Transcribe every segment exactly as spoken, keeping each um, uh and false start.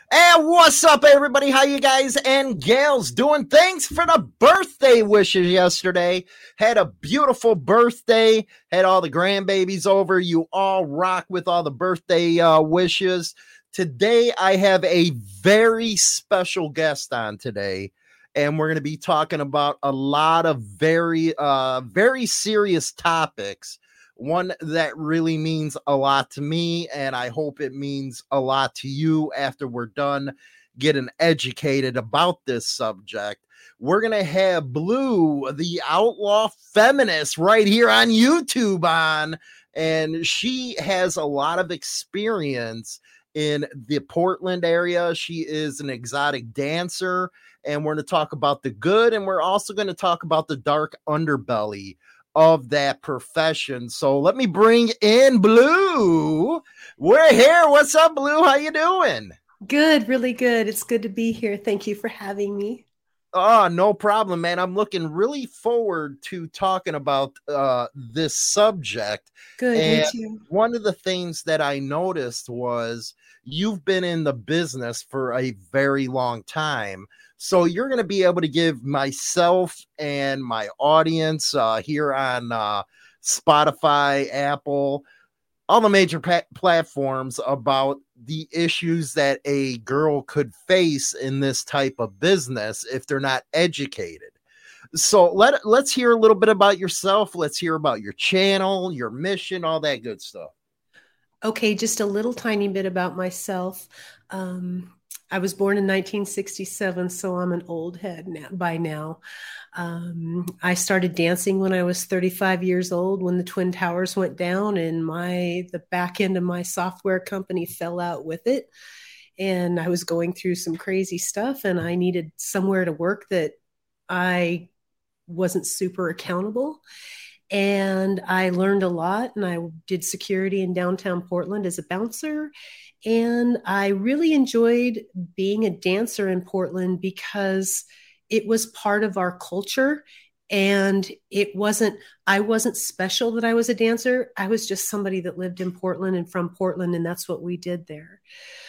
And what's up, everybody? How you guys and gals doing? Thanks for the birthday wishes yesterday. Had a beautiful birthday. Had all the grandbabies over. You all rock with all the birthday uh, wishes. Today, I have a very special guest on today. And we're going to be talking about a lot of very, uh, very serious topics. One that really means a lot to me, and I hope it means a lot to you after we're done getting educated about this subject. We're going to have Blue, the outlaw feminist, right here on YouTube on, and she has a lot of experience in the Portland area. She is an exotic dancer, and we're going to talk about the good, and we're also going to talk about the dark underbelly of that profession. So let me bring in Blue. We're here. What's up, Blue? How you doing? Good, really good. It's good to be here. Thank you for having me. Oh, no problem, man. I'm looking really forward to talking about uh, this subject. Good, and me too. One of the things that I noticed was you've been in the business for a very long time. So you're going to be able to give myself and my audience uh, here on uh, Spotify, Apple, all the major pa- platforms about the issues that a girl could face in this type of business if they're not educated. So let, let's hear a little bit about yourself. Let's hear about your channel, your mission, all that good stuff. Okay, just a little tiny bit about myself. Um, I was born in nineteen sixty-seven, so I'm an old head now, by now. Um, I started dancing when I was thirty-five years old when the Twin Towers went down and my the back end of my software company fell out with it. And I was going through some crazy stuff and I needed somewhere to work that I wasn't super accountable. And I learned a lot, and I did security in downtown Portland as a bouncer. And I really enjoyed being a dancer in Portland because it was part of our culture. And it wasn't, I wasn't special that I was a dancer. I was just somebody that lived in Portland and from Portland, and that's what we did there.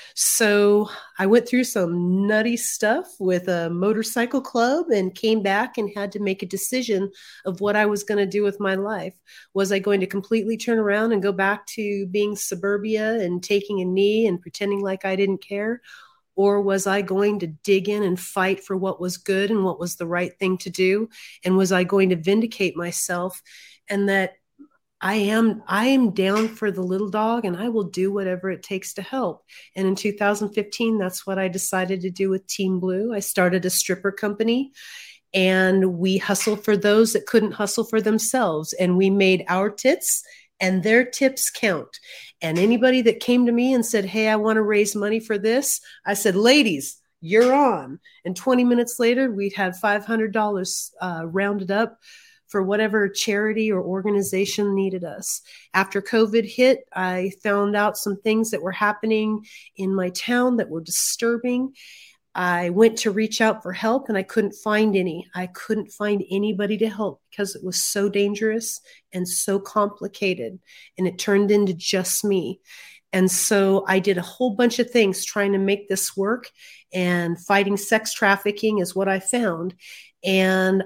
So I went through some nutty stuff with a motorcycle club and came back and had to make a decision of what I was going to do with my life. Was I going to completely turn around and go back to being suburbia and taking a knee and pretending like I didn't care? Or was I going to dig in and fight for what was good and what was the right thing to do? And was I going to vindicate myself and that I am I am down for the little dog and I will do whatever it takes to help. And in two thousand fifteen, that's what I decided to do with Team Blue. I started a stripper company and we hustled for those that couldn't hustle for themselves. And we made our tits and their tips count. And anybody that came to me and said, hey, I want to raise money for this, I said, ladies, you're on. And twenty minutes later, we'd had five hundred dollars uh, rounded up for whatever charity or organization needed us. After COVID hit, I found out some things that were happening in my town that were disturbing. I went to reach out for help and I couldn't find any. I couldn't find anybody to help because it was so dangerous and so complicated. And it turned into just me. And so I did a whole bunch of things trying to make this work, and fighting sex trafficking is what I found. And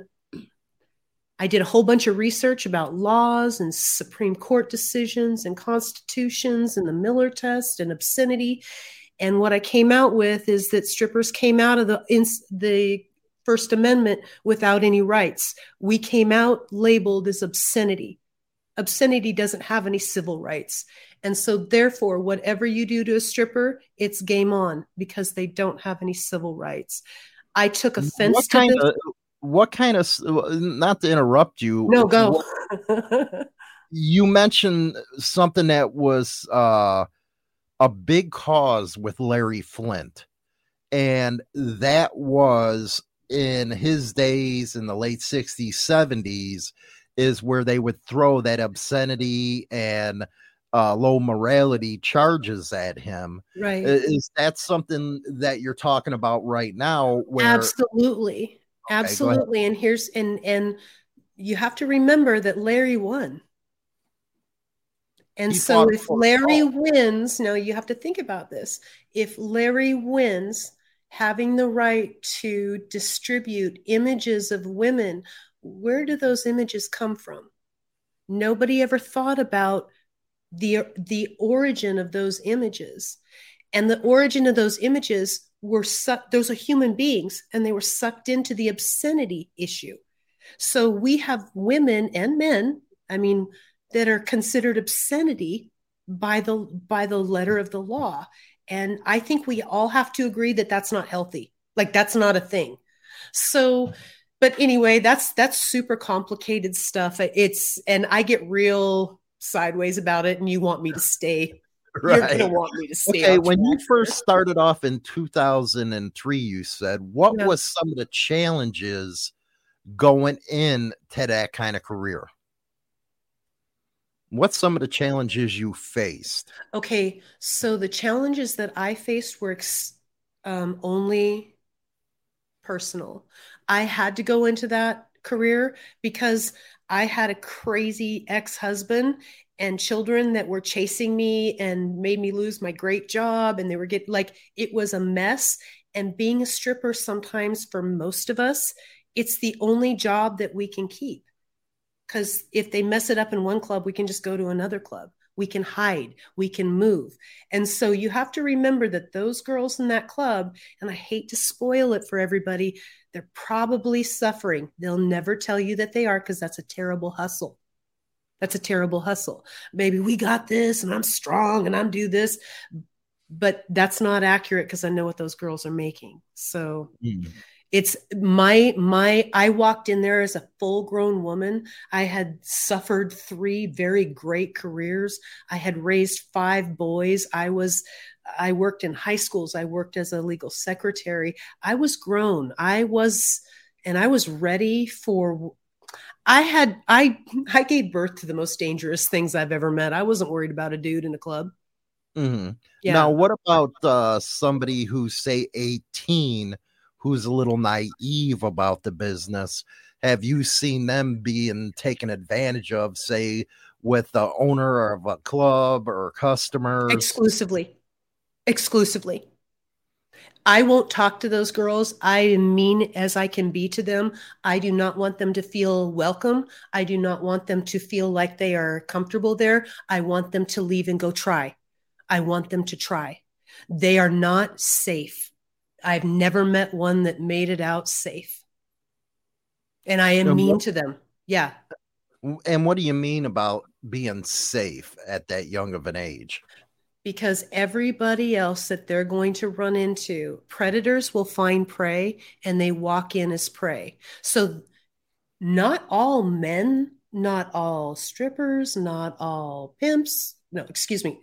I did a whole bunch of research about laws and Supreme Court decisions and constitutions and the Miller test and obscenity. And what I came out with is that strippers came out of the, in, the First Amendment without any rights. We came out labeled as obscenity. Obscenity doesn't have any civil rights. And so therefore, whatever you do to a stripper, it's game on because they don't have any civil rights. I took offense what to kind this. Of, what kind of, not to interrupt you. No, go. What, you mentioned something that was uh, a big cause with Larry Flynt. And that was in his days in the late sixties, seventies, is where they would throw that obscenity and uh, low morality charges at him. Right. Is that something that you're talking about right now? Where Absolutely. Okay, absolutely. And here's, and, and you have to remember that Larry won. And He so fought if for Larry all. wins, now you have to think about this. If Larry wins, having the right to distribute images of women, where do those images come from? Nobody ever thought about the the origin of those images. And the origin of those images were su- those are human beings, and they were sucked into the obscenity issue. So we have women and men, I mean, that are considered obscenity by the by the letter of the law. And I think we all have to agree that that's not healthy. Like that's not a thing. So, but anyway, that's that's super complicated stuff. It's and I get real sideways about it, and you want me to stay. You're Right. gonna want me to stay Okay, on when you track first here. started off in two thousand three, you said, what Yeah. was some of the challenges going in to that kind of career? What's some of the challenges you faced? Okay, so the challenges that I faced were ex- um, only personal. I had to go into that career because I had a crazy ex-husband and children that were chasing me and made me lose my great job, and they were getting like it was a mess. And being a stripper, sometimes for most of us, it's the only job that we can keep. Because if they mess it up in one club, we can just go to another club. We can hide, we can move. And so you have to remember that those girls in that club, and I hate to spoil it for everybody, they're probably suffering. They'll never tell you that they are, because that's a terrible hustle. That's a terrible hustle. Maybe we got this and I'm strong and I'm do this, but that's not accurate because I know what those girls are making. So Mm. it's my my I walked in there as a full grown woman. I had suffered three very great careers. I had raised five boys. I was I worked in high schools. I worked as a legal secretary. I was grown. I was and I was ready for I had I I gave birth to the most dangerous things I've ever met. I wasn't worried about a dude in a club. hmm Now, Yeah. what about uh, somebody who's, say, eighteen, who's a little naive about the business? Have you seen them being taken advantage of, say, with the owner of a club or customers? Exclusively. Exclusively. I won't talk to those girls. I am mean as I can be to them. I do not want them to feel welcome. I do not want them to feel like they are comfortable there. I want them to leave and go try. I want them to try. They are not safe. I've never met one that made it out safe. And I am And mean what, to them. Yeah. and what do you mean about being safe at that young of an age? Because everybody else that they're going to run into, predators will find prey and they walk in as prey. So not all men, not all strippers, not all pimps, no, excuse me,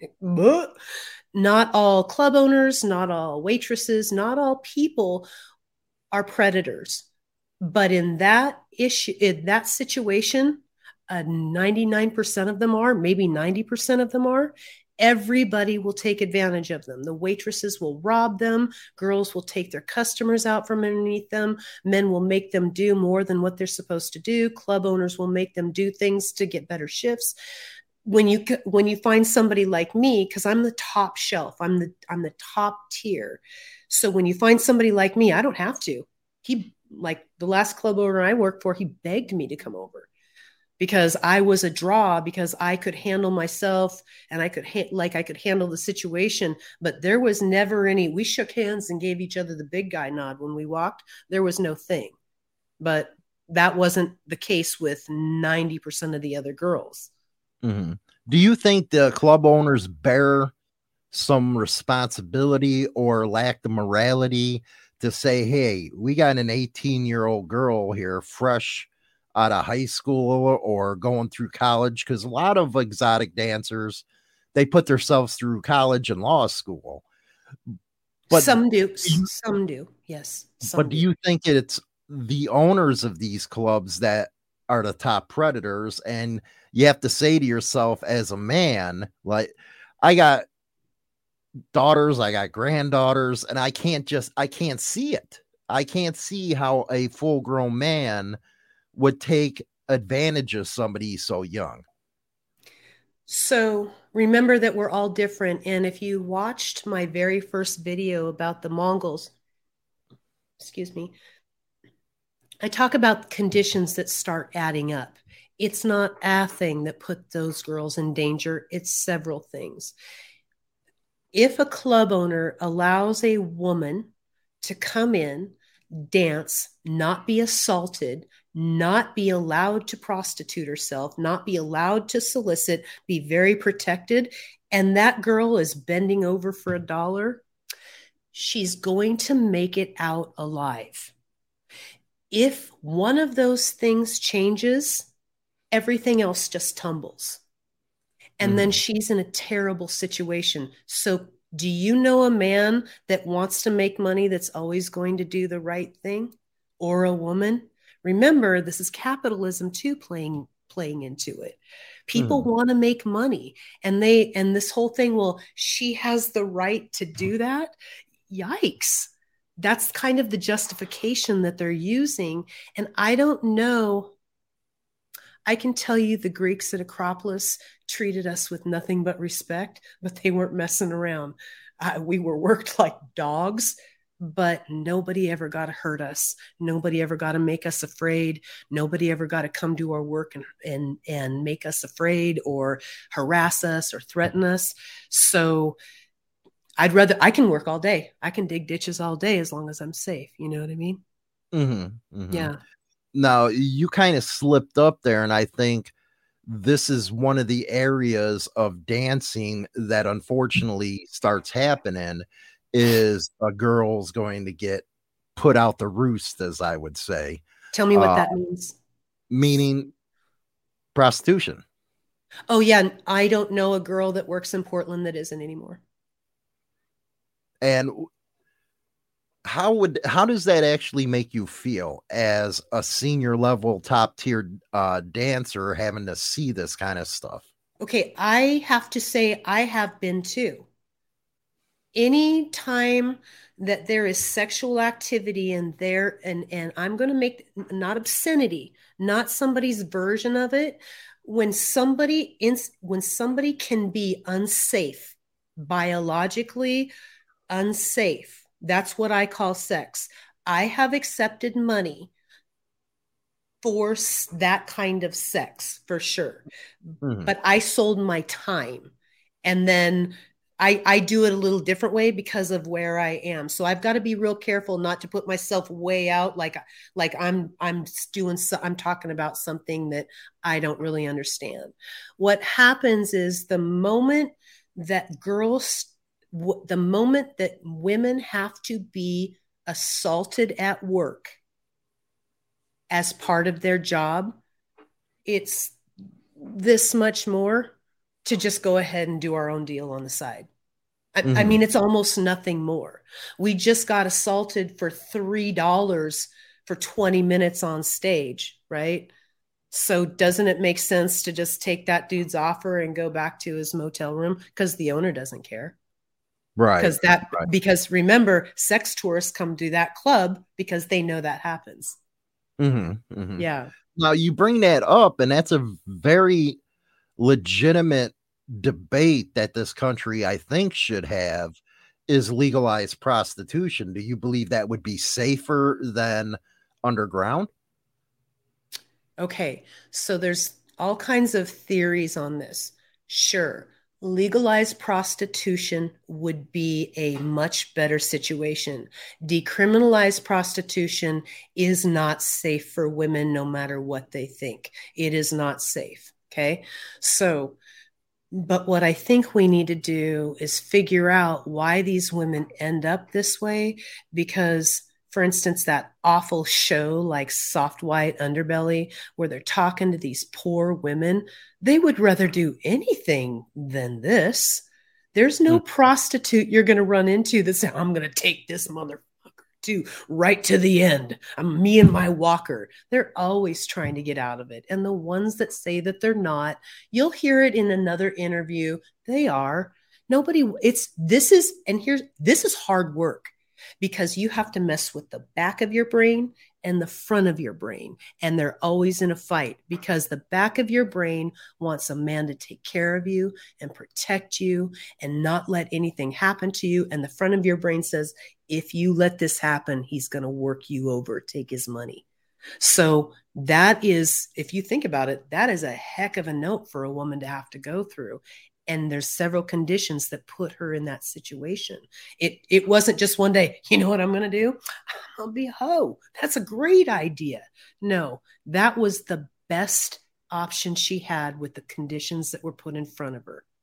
not all club owners, not all waitresses, not all people are predators. But in that issue, in that situation, uh, ninety-nine percent of them are, maybe ninety percent of them are. Everybody will take advantage of them. The waitresses will rob them. Girls will take their customers out from underneath them. Men will make them do more than what they're supposed to do. Club owners will make them do things to get better shifts. When you when you find somebody like me, because I'm the top shelf, I'm the I'm the top tier. So when you find somebody like me, I don't have to. He like the last club owner I worked for, he begged me to come over because I was a draw, because I could handle myself and I could ha- like I could handle the situation. But there was never any. We shook hands and gave each other the big guy nod when we walked. There was no thing. But that wasn't the case with ninety percent of the other girls. Mm-hmm. Do you think the club owners bear some responsibility or lack the morality to say, hey, we got an eighteen year old girl here, fresh out of high school or going through college? Because a lot of exotic dancers, they put themselves through college and law school. But Some do. Some do. Yes. but Some do do. you think it's the owners of these clubs that are the top predators? And you have to say to yourself as a man, like, I got daughters, I got granddaughters, and I can't just, I can't see it. I can't see how a full grown man would take advantage of somebody so young. So Remember that we're all different. And if you watched my very first video about the Mongols, excuse me, I talk about conditions that start adding up. It's not a thing that put those girls in danger. It's several things. If a club owner allows a woman to come in, dance, not be assaulted, not be allowed to prostitute herself, not be allowed to solicit, be very protected, and that girl is bending over for a dollar, she's going to make it out alive. If one of those things changes, everything else just tumbles. And mm. then she's in a terrible situation. So do you know a man that wants to make money that's always going to do the right thing? Or a woman? Remember, this is capitalism too playing playing into it. People mm. want to make money. And they and this whole thing, well, she has the right to do that. Yikes. That's kind of the justification that they're using. And I don't know. I can tell you the Greeks at Acropolis treated us with nothing but respect, but they weren't messing around. Uh, we were worked like dogs, but nobody ever got to hurt us. Nobody ever got to make us afraid. Nobody ever got to come to our work and, and, and make us afraid or harass us or threaten us. So I'd rather, I can work all day. I can dig ditches all day as long as I'm safe. You know what I mean? Mm-hmm, mm-hmm. Yeah. Now, you kind of slipped up there, and I think this is one of the areas of dancing that unfortunately starts happening is a girl's going to get put out the roost, as I would say. Tell me what uh, that means. Meaning prostitution. Oh, yeah. I don't know a girl that works in Portland that isn't anymore. And how would how does that actually make you feel as a senior level top tier uh, dancer having to see this kind of stuff? Okay, I have to say I have been too. Any time that there is sexual activity in there, and and I'm going to make not obscenity, not somebody's version of it. When somebody in, when somebody can be unsafe, biologically unsafe. That's what I call sex. I have accepted money for that kind of sex, for sure. Mm-hmm. But I sold my time. And then I, I do it a little different way because of where I am. So I've got to be real careful not to put myself way out like, like I'm I'm doing so, I'm talking about something that I don't really understand. What happens is the moment that girls the moment that women have to be assaulted at work as part of their job, it's this much more to just go ahead and do our own deal on the side. I, mm-hmm. I mean, it's almost nothing more. We just got assaulted for three dollars for twenty minutes on stage, right? So doesn't it make sense to just take that dude's offer and go back to his motel room because the owner doesn't care? Right. Because that, right. because remember, sex tourists come to that club because they know that happens. Mm-hmm, mm-hmm. Yeah. Now you bring that up, and that's a very legitimate debate that this country, I think, should have is legalized prostitution. Do you believe that would be safer than underground? Okay. So there's all kinds of theories on this. Sure. Legalized prostitution would be a much better situation. Decriminalized prostitution is not safe for women, no matter what they think. It is not safe. Okay. So, but what I think we need to do is figure out why these women end up this way. Because, for instance, that awful show like Soft White Underbelly, where they're talking to these poor women, they would rather do anything than this. There's no mm. prostitute you're going to run into that says, I'm going to take this motherfucker to right to the end. I'm me and my walker. They're always trying to get out of it. And the ones that say that they're not, you'll hear it in another interview. They are. Nobody, it's, this is, and here's, this is hard work. because you have to mess with the back of your brain and the front of your brain. And they're always in a fight because the back of your brain wants a man to take care of you and protect you and not let anything happen to you. And the front of your brain says, if you let this happen, he's going to work you over, take his money. So that is, if you think about it, that is a heck of a note for a woman to have to go through. And there's several conditions that put her in that situation. It it wasn't just one day, you know what I'm going to do? I'll be a hoe. That's a great idea. No, that was the best option she had with the conditions that were put in front of her.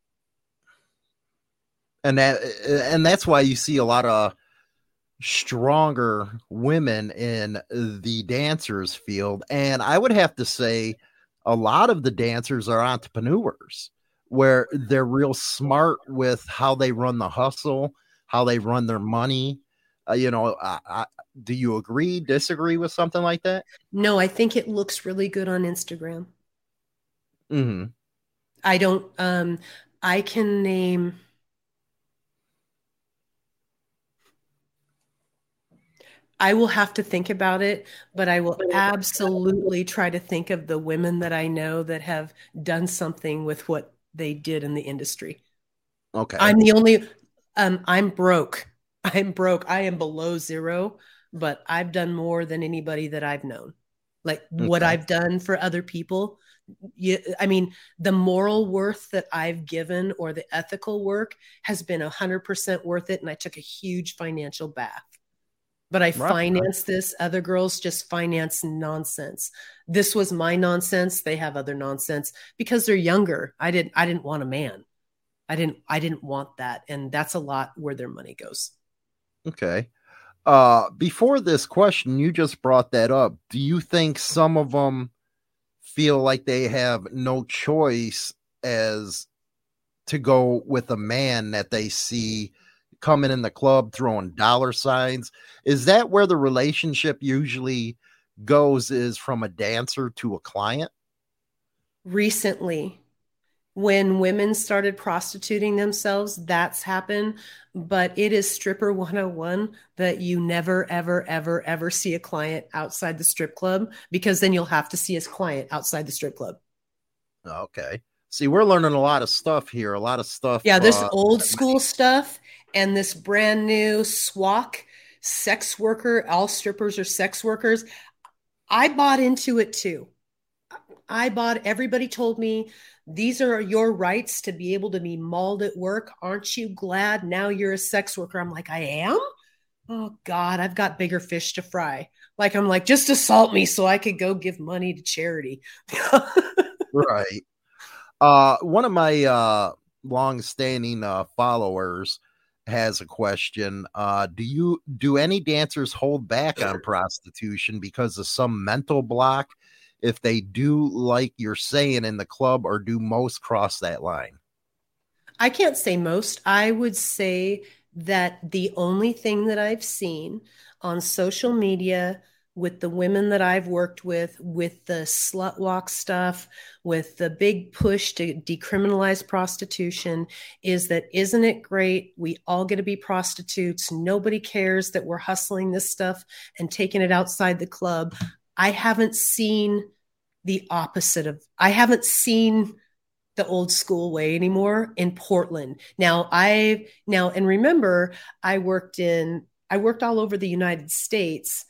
And that and that's why you see a lot of stronger women in the dancers field. And I would have to say a lot of the dancers are entrepreneurs, where they're real smart with how they run the hustle, how they run their money. Uh, you know, I, I, do you agree, disagree with something like that? No, I think it looks really good on Instagram. Mm-hmm. I don't, um, I can name, I will have to think about it, but I will absolutely try to think of the women that I know that have done something with what they did in the industry. Okay. I'm the only, um, I'm broke. I'm broke. I am below zero, but I've done more than anybody that I've known. Like okay. What I've done for other people. You, I mean, the moral worth that I've given or the ethical work has been a hundred percent worth it. And I took a huge financial bath, but I right. financed this. Other girls just finance nonsense. This was my nonsense. They have other nonsense because they're younger. I didn't, I didn't want a man. I didn't, I didn't want that. And that's a lot where their money goes. Okay. Uh, before this question, you just brought that up. Do you think some of them feel like they have no choice as to go with a man that they see coming in the club throwing dollar signs? Is that where the relationship usually goes, is from a dancer to a client? Recently, when women started prostituting themselves, that's happened. But it is stripper one oh one that you never, ever, ever, ever see a client outside the strip club, because then you'll have to see his client outside the strip club. Okay. See, we're learning a lot of stuff here. A lot of stuff. Yeah, this uh, old school stuff and this brand new SWAC, sex worker, all strippers are sex workers. I bought into it too. I bought, everybody told me, these are your rights to be able to be mauled at work. Aren't you glad now you're a sex worker? I'm like, I am? Oh God, I've got bigger fish to fry. Like, I'm like, just assault me so I could go give money to charity. Right. Uh, one of my uh, long-standing uh, followers has a question. Uh, do you do any dancers hold back on prostitution because of some mental block? If they do, like you're saying, in the club, or do most cross that line? I can't say most. I would say that the only thing that I've seen on social media with the women that I've worked with, with the slut walk stuff, with the big push to decriminalize prostitution, is that, isn't it great? We all get to be prostitutes. Nobody cares that we're hustling this stuff and taking it outside the club. I haven't seen the opposite of, I haven't seen the old school way anymore in Portland. Now I, now, and remember, I worked in, I worked all over the United States.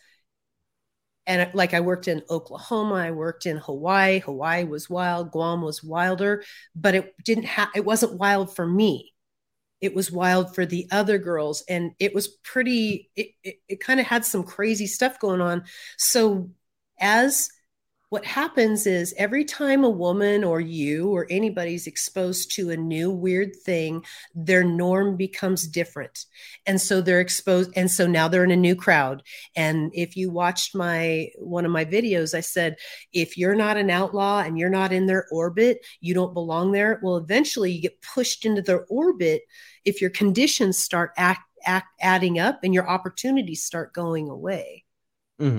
And like, I worked in Oklahoma, I worked in Hawaii. Hawaii was wild. Guam was wilder, but it didn't have, it wasn't wild for me. It was wild for the other girls. And it was pretty, it, it, it kind of had some crazy stuff going on. So as what happens is, every time a woman or you or anybody's exposed to a new weird thing, their norm becomes different. And so they're exposed. And so now they're in a new crowd. And if you watched my, one of my videos, I said, if you're not an outlaw and you're not in their orbit, you don't belong there. Well, eventually you get pushed into their orbit if your conditions start act, act, adding up and your opportunities start going away. Mm-hmm.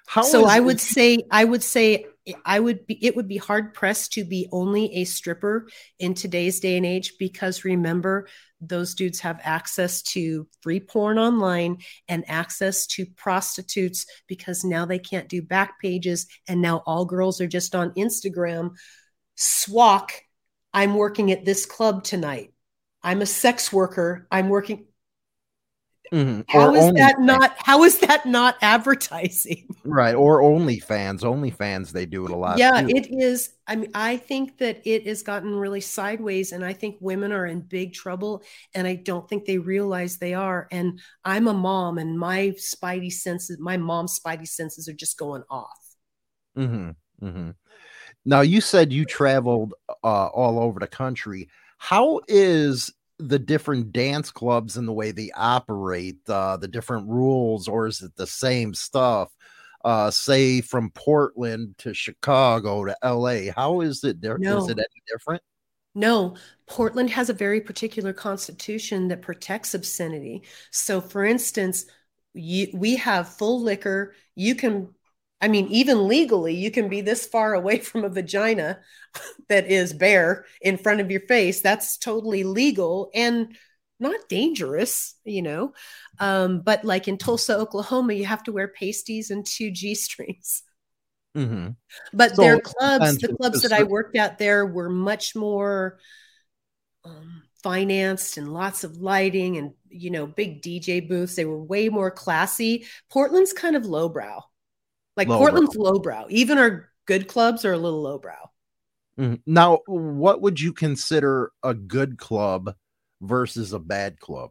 How So is I would say, I would say, I would be, it would be hard pressed to be only a stripper in today's day and age, because remember, those dudes have access to free porn online and access to prostitutes, because now they can't do back pages. And now all girls are just on Instagram. Swak, I'm working at this club tonight. I'm a sex worker. I'm working. Mm-hmm. How Or is only that not, how is that not advertising? right? Or OnlyFans, OnlyFans, they do it a lot Yeah, too. it is. I mean, I think that it has gotten really sideways, and I think women are in big trouble, and I don't think they realize they are. And I'm a mom, and my spidey senses, my mom's spidey senses are just going off. Mm-hmm. Mm-hmm. Now, you said you traveled uh, all over the country. How is the different dance clubs and the way they operate, uh, the different rules, or is it the same stuff? Uh, say from Portland to Chicago to L A. How is it there? Is it No, any different? no. Portland has a very particular constitution that protects obscenity. So, for instance, you, we have full liquor. You can, I mean, even legally, you can be this far away from a vagina that is bare in front of your face. That's totally legal and not dangerous, you know. Um, but like in Tulsa, Oklahoma, you have to wear pasties and two G strings. Mm-hmm. But So their it clubs, depends the what clubs that I facility. worked at there were much more um, financed and lots of lighting and, you know, big D J booths. They were way more classy. Portland's kind of lowbrow. Like Lowbrow. Portland's lowbrow. Even our good clubs are a little lowbrow. Mhm. Now, what would you consider a good club versus a bad club?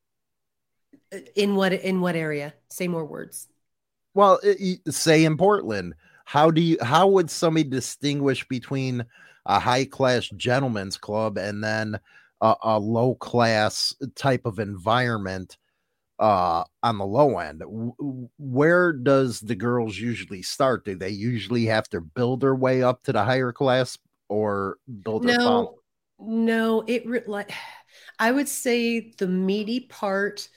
In what in what area? Say more words. Well, i- i- say in Portland, how do you how would somebody distinguish between a high class gentleman's club and then a, a low class type of environment uh on the low end? W- w- Where does the girls usually start? Do they usually have to build their way up to the higher class or build their foundation? No, no, it re- like I would say the meaty part,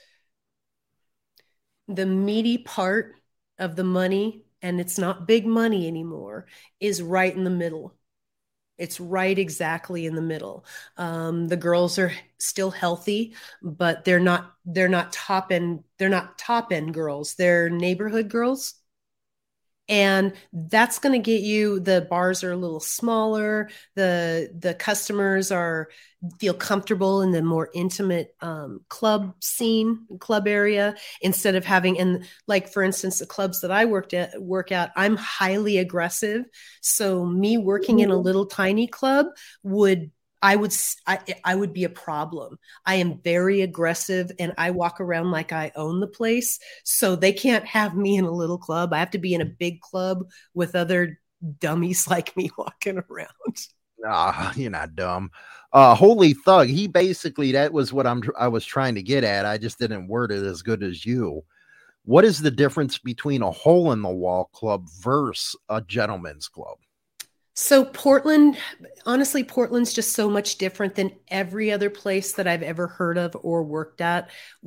the meaty part of the money, and it's not big money anymore, is right in the middle. It's right exactly in the middle. Um, the girls are still healthy, but they're not they're not top end they're not top end girls. They're neighborhood girls. And that's going to get you, the bars are a little smaller, the the customers are feel comfortable in the more intimate um, club scene, club area, instead of having, and like for instance the clubs that I worked at work at, I'm highly aggressive, so me working in a little tiny club would I would I, I would be a problem. I am very aggressive and I walk around like I own the place. So they can't have me in a little club. I have to be in a big club with other dummies like me walking around. Ah, you're not dumb. Uh, Holy Thug. He basically, that was what I'm tr- I was trying to get at. I just didn't word it as good as you. What is the difference between a hole in the wall club versus a gentleman's club? So Portland, honestly, Portland's just so much different than every other place that I've ever heard of or worked at.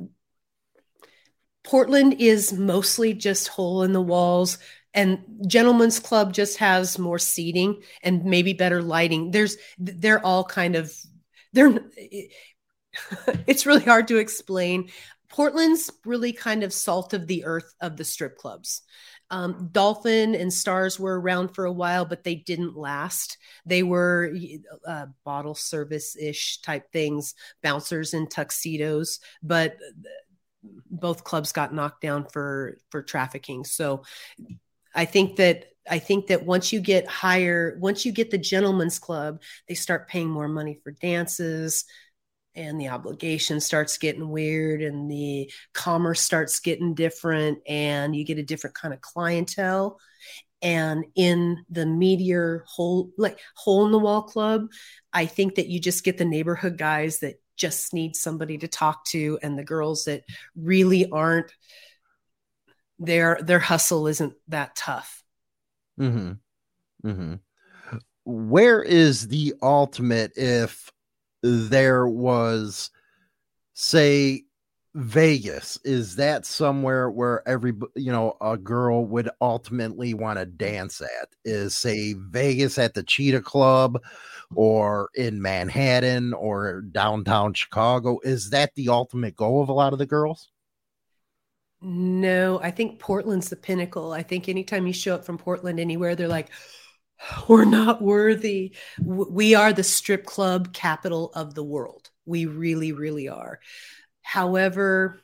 Portland is mostly just hole in the walls, and Gentlemen's Club just has more seating and maybe better lighting. There's they're all kind of they're it's really hard to explain. Portland's really kind of salt of the earth of the strip clubs. Um, Dolphin and Stars were around for a while, but they didn't last. They were uh, bottle service ish type things, bouncers in tuxedos, but both clubs got knocked down for for trafficking. So I think that I think that once you get higher, once you get the gentleman's club, they start paying more money for dances, and the obligation starts getting weird, and the commerce starts getting different, and you get a different kind of clientele. And in the meteor hole, like hole in the wall club, I think that you just get the neighborhood guys that just need somebody to talk to, and the girls that really aren't, their their hustle isn't that tough. Mm-hmm. Mm-hmm. Where is the ultimate if there was, say, Vegas, is that somewhere where every, you know, a girl would ultimately want to dance at? Is, say, Vegas at the Cheetah Club or in Manhattan or downtown Chicago? Is that the ultimate goal of a lot of the girls? No, I think Portland's the pinnacle. I think anytime you show up from Portland anywhere, they're like, we're not worthy. We are the strip club capital of the world. We really, really are. However,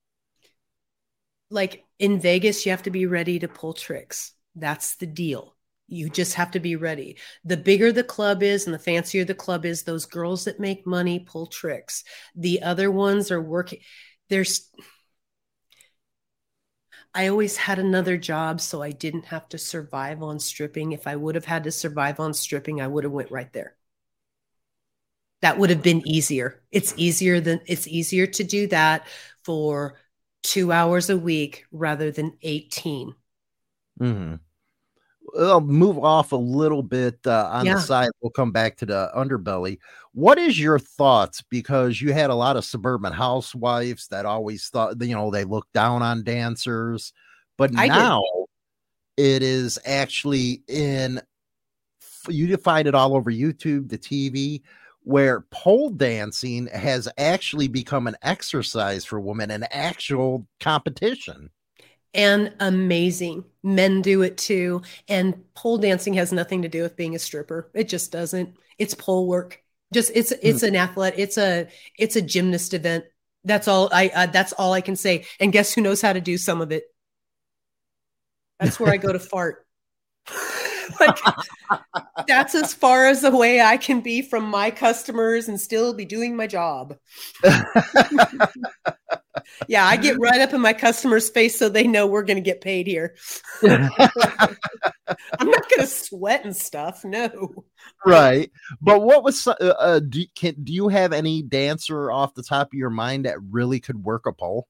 like in Vegas, you have to be ready to pull tricks. That's the deal. You just have to be ready. The bigger the club is and the fancier the club is, those girls that make money pull tricks. The other ones are working. There's, I always had another job, so I didn't have to survive on stripping. If I would have had to survive on stripping, I would have went right there. That would have been easier. It's easier than it's easier to do that for two hours a week rather than eighteen. Mm-hmm. I'll move off a little bit uh, on yeah. the side. We'll come back to the underbelly. What is your thoughts? Because you had a lot of suburban housewives that always thought, you know, they look down on dancers, but I now did. It is actually in, you find it all over YouTube, the T V, where pole dancing has actually become an exercise for women, an actual competition. And amazing. Men do it too. And pole dancing has nothing to do with being a stripper. It just doesn't. It's pole work. Just it's it's mm. an athlete. It's a it's a gymnast event. That's all I uh, that's all I can say. And guess who knows how to do some of it? That's where I go to fart. Like, that's as far as the way I can be from my customers and still be doing my job. Yeah, I get right up in my customer's face so they know we're going to get paid here. I'm not going to sweat and stuff. No. Right. But what was, uh, uh, do, can, do you have any dancer off the top of your mind that really could work a pole?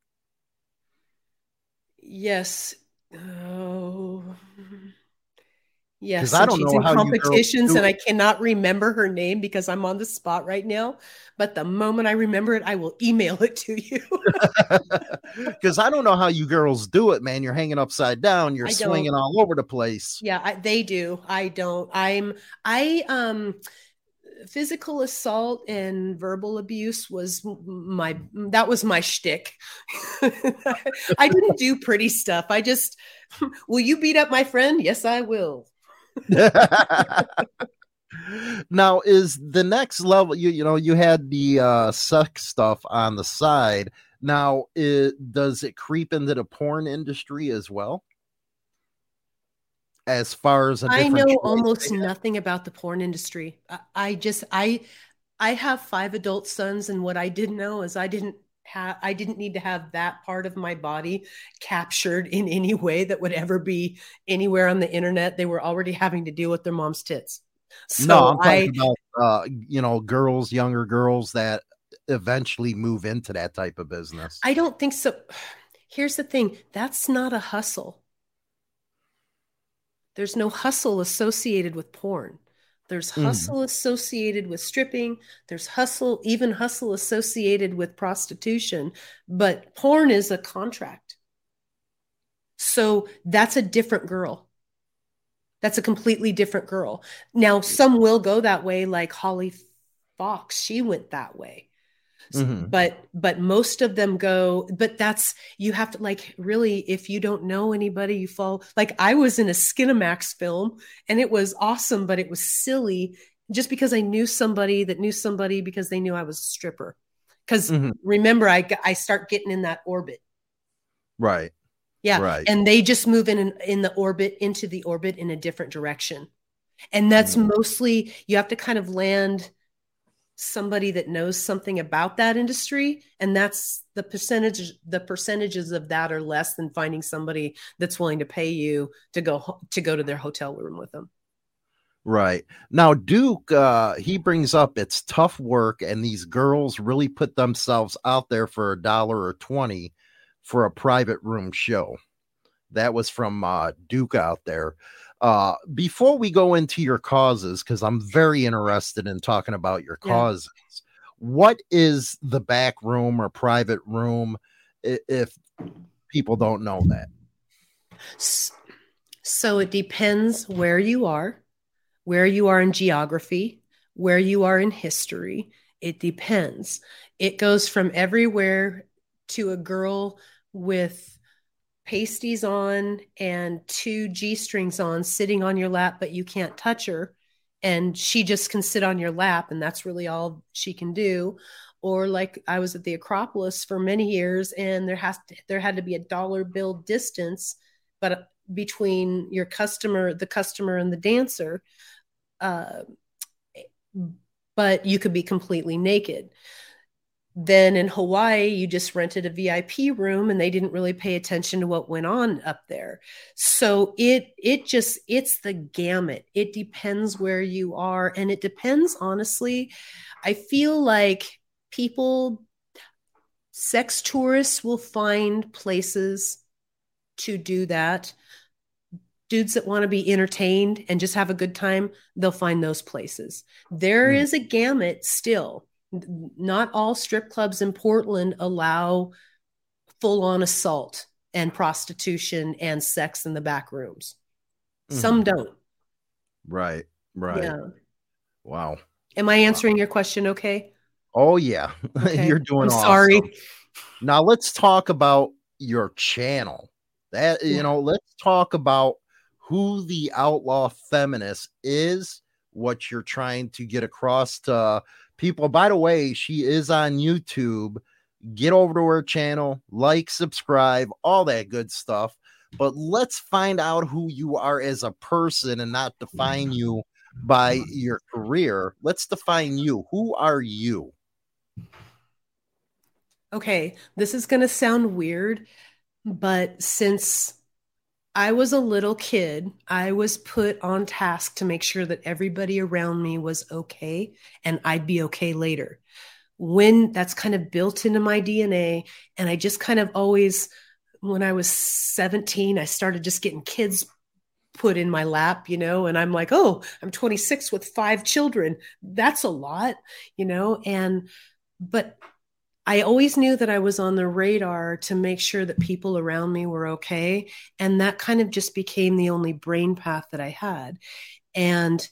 Yes. Oh, yes. I don't she's know in how competitions and I cannot remember her name because I'm on the spot right now. But the moment I remember it, I will email it to you. Because I don't know how you girls do it, man. You're hanging upside down. You're swinging all over the place. Yeah, I, they do. I don't. I'm. I um. Physical assault and verbal abuse was my. That was my shtick. I didn't do pretty stuff. I just. Will you beat up my friend? Yes, I will. Now, is the next level, you you know, you had the uh sex stuff on the side. Now, it, does it creep into the porn industry as well? As far as a I know almost nothing about the porn industry. I, I just I I have five adult sons, and what I didn't know is I didn't have I didn't need to have that part of my body captured in any way that would ever be anywhere on the internet. They were already having to deal with their mom's tits. So no, I'm talking I, about uh, you know, girls, younger girls that eventually move into that type of business. I don't think so. Here's the thing. That's not a hustle. There's no hustle associated with porn. There's hustle mm. associated with stripping. There's hustle, even hustle associated with prostitution. But porn is a contract. So that's a different girl. That's a completely different girl. Now, some will go that way, like Holly Fox. She went that way. Mm-hmm. But but most of them go, but that's, you have to, like, really, if you don't know anybody, you fall. Like, I was in a Skinamax film and it was awesome, but it was silly just because I knew somebody that knew somebody because they knew I was a stripper. Because mm-hmm. remember, I, I start getting in that orbit. Right. Yeah. Right. And they just move in, in the orbit, into the orbit in a different direction. And that's mm-hmm. mostly, you have to kind of land somebody that knows something about that industry. And that's the percentage, the percentages of that are less than finding somebody that's willing to pay you to go, to go to their hotel room with them. Right. Now, Duke, uh, he brings up it's tough work and these girls really put themselves out there for a dollar or twenty for a private room show. That was from uh, Duke out there. Uh, before we go into your causes, because I'm very interested in talking about your causes, yeah. What is the back room or private room? if people don't know that? So it depends where you are, where you are in geography, where you are in history. It depends. It goes from everywhere to a girl with pasties on and two G strings on sitting on your lap, but you can't touch her. And she just can sit on your lap, and that's really all she can do. Or like I was at the Acropolis for many years, and there has to, there had to be a dollar bill distance, but between your customer, the customer and the dancer, uh, but you could be completely naked. Then in Hawaii, you just rented a V I P room and they didn't really pay attention to what went on up there. So it it just, it's the gamut. It depends where you are. And it depends, honestly. I feel like people, sex tourists will find places to do that. Dudes that want to be entertained and just have a good time, they'll find those places. There mm. is a gamut still. Not all strip clubs in Portland allow full-on assault and prostitution and sex in the back rooms. Mm. Some don't. Right, right. Yeah. Wow. Am I answering wow. your question okay? Oh, yeah. Okay. You're doing I'm awesome. Sorry. Now let's talk about your channel. That, you yeah. know, let's talk about who the Outlaw Feminist is, what you're trying to get across to people. By the way, she is on YouTube. Get over to her channel, like, subscribe, all that good stuff. But let's find out who you are as a person and not define you by your career. Let's define you. Who are you? Okay, this is going to sound weird, but since I was a little kid, I was put on task to make sure that everybody around me was okay and I'd be okay later. When that's kind of built into my D N A, and I just kind of always, when I was seventeen, I started just getting kids put in my lap, you know, and I'm like, oh, I'm twenty-six with five children. That's a lot, you know, and, but I always knew that I was on the radar to make sure that people around me were okay. And that kind of just became the only brain path that I had. And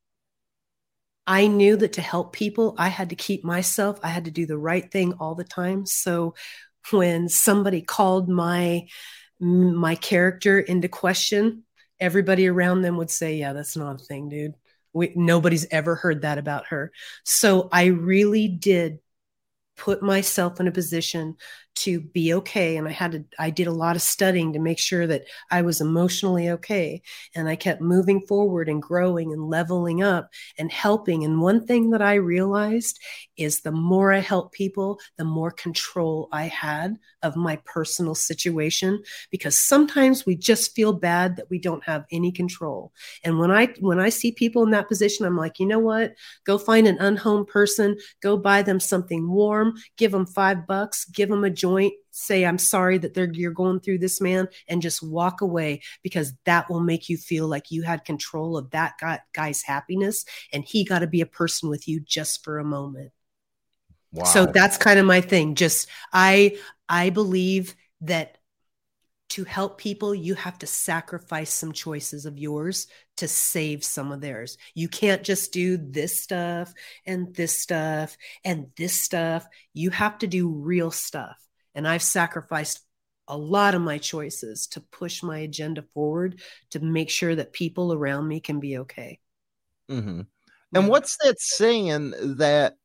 I knew that to help people, I had to keep myself, I had to do the right thing all the time. So when somebody called my, my character into question, everybody around them would say, yeah, that's not a thing, dude. We, nobody's ever heard that about her. So I really did put myself in a position to be okay. And I had to, I did a lot of studying to make sure that I was emotionally okay. And I kept moving forward and growing and leveling up and helping. And one thing that I realized is the more I help people, the more control I had of my personal situation, because sometimes we just feel bad that we don't have any control. And when I, when I see people in that position, I'm like, you know what? Go find an unhomed person, go buy them something warm, give them five bucks, give them a joint, say, I'm sorry that they're, you're going through this, man, and just walk away, because that will make you feel like you had control of that guy, guy's happiness, and he got to be a person with you just for a moment. Wow. So that's kind of my thing. Just, I, I believe that to help people, you have to sacrifice some choices of yours to save some of theirs. You can't just do this stuff and this stuff and this stuff. You have to do real stuff. And I've sacrificed a lot of my choices to push my agenda forward to make sure that people around me can be okay. Mm-hmm. And what's that saying that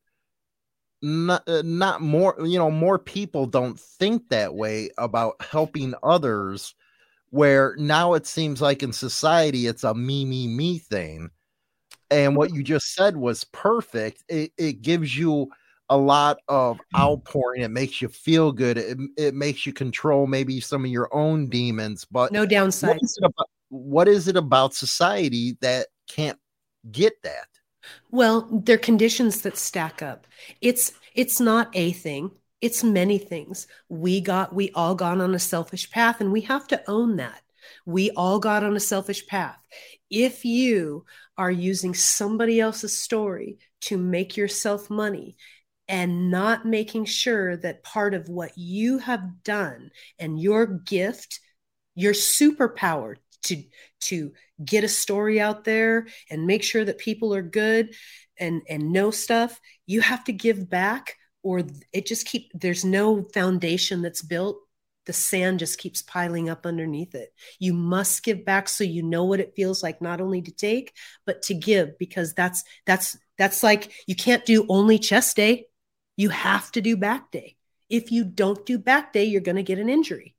not, uh, not more, you know, more people don't think that way about helping others, where now it seems like in society, it's a me, me, me thing. And what you just said was perfect. It, it gives you a lot of outpouring. It makes you feel good. It, it makes you control maybe some of your own demons, but no downside. What is it about, what is it about society that can't get that? Well, they're conditions that stack up. It's, it's not a thing. It's many things. We got, we all got on a selfish path, and we have to own that. We all got on a selfish path. If you are using somebody else's story to make yourself money, and not making sure that part of what you have done and your gift, your superpower to, to get a story out there and make sure that people are good and, and know stuff, you have to give back, or it just keep, there's no foundation that's built. The sand just keeps piling up underneath it. You must give back so you know what it feels like, not only to take, but to give, because that's, that's, that's like, you can't do only chest day. You have to do back day. If you don't do back day, you're going to get an injury.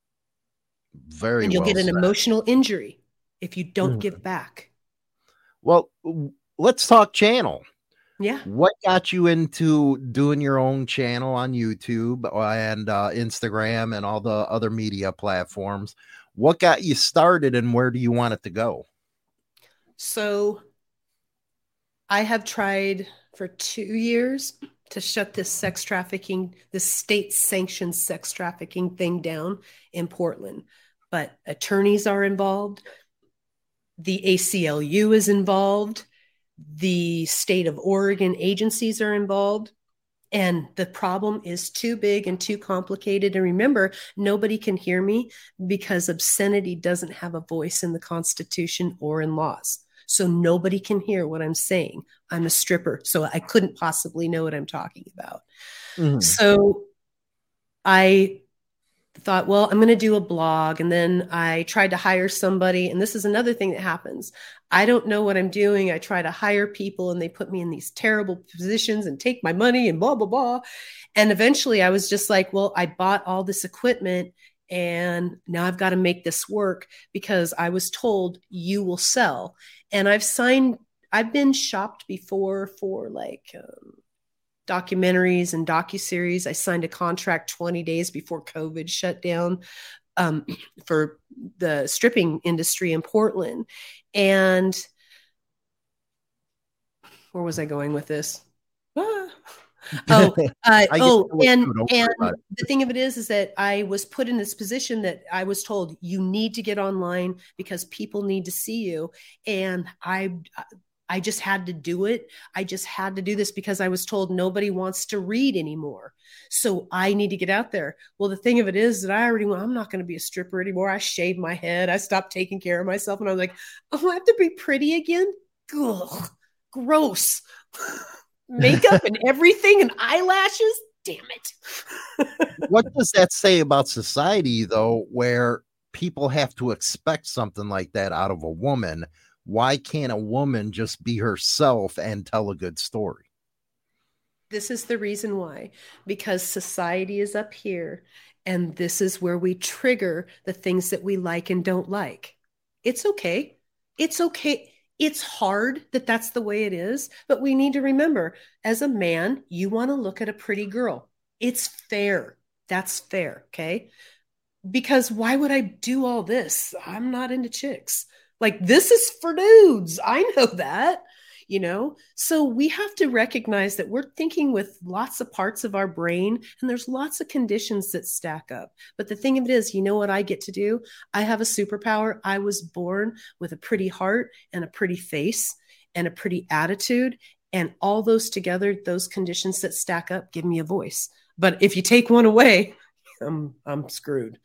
Very and you'll well get an said. emotional injury if you don't Mhm. give back. Well, let's talk channel. Yeah. What got you into doing your own channel on YouTube and uh, Instagram and all the other media platforms? What got you started, and where do you want it to go? So I have tried for two years to shut this sex trafficking, this state sanctioned sex trafficking thing down in Portland. But attorneys are involved. The A C L U is involved. The state of Oregon agencies are involved. And the problem is too big and too complicated. And remember, nobody can hear me because obscenity doesn't have a voice in the Constitution or in laws. So nobody can hear what I'm saying. I'm a stripper, so I couldn't possibly know what I'm talking about. Mm-hmm. So I thought, well, I'm going to do a blog. And then I tried to hire somebody. And this is another thing that happens. I don't know what I'm doing. I try to hire people and they put me in these terrible positions and take my money and blah, blah, blah. And eventually I was just like, well, I bought all this equipment and now I've got to make this work because I was told you will sell. And I've signed, I've been shopped before for like, um, documentaries and docuseries. I signed a contract twenty days before COVID shut down um, for the stripping industry in Portland. And where was I going with this? Ah. Oh, uh, oh, and, and the thing of it is, is that I was put in this position that I was told you need to get online because people need to see you. And I, I just had to do it. I just had to do this because I was told nobody wants to read anymore. So I need to get out there. Well, the thing of it is that I already went, I'm not going to be a stripper anymore. I shaved my head. I stopped taking care of myself. And I was like, oh, I have to be pretty again? Ugh, gross. Makeup and everything and eyelashes. Damn it. What does that say about society, though, where people have to expect something like that out of a woman? Why can't a woman just be herself and tell a good story? This is the reason why, because society is up here and this is where we trigger the things that we like and don't like. It's okay. It's okay. It's hard that that's the way it is, but we need to remember, as a man, you want to look at a pretty girl. It's fair. That's fair. Okay. Because why would I do all this? I'm not into chicks. Like, this is for dudes. I know that, you know? So we have to recognize that we're thinking with lots of parts of our brain and there's lots of conditions that stack up. But the thing of it is, you know what I get to do? I have a superpower. I was born with a pretty heart and a pretty face and a pretty attitude. And all those together, those conditions that stack up, give me a voice. But if you take one away, I'm, I'm screwed.